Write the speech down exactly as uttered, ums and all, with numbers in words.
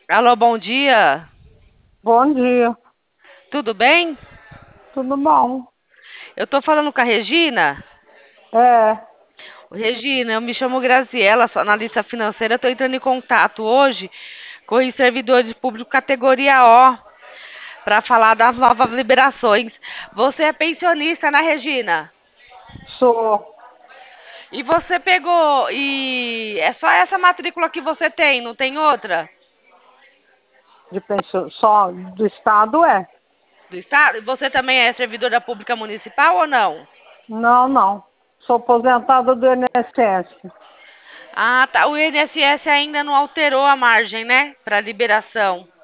Alô, bom dia. Bom dia, Tudo bem? tudo bom? Eu tô falando com a Regina. É, Regina, eu me chamo Graziela, sou analista financeira. Estou entrando em contato hoje com os servidores públicos categoria O para falar das novas liberações. Você é pensionista, né, Regina? sou E você pegou e é só essa matrícula que você tem, não tem outra de pensão, só do estado, é? do estado? E você também é servidora pública municipal ou não? Não, não. Sou aposentada do I N S S. Ah, tá. O I N S S ainda não alterou a margem, né, para liberação.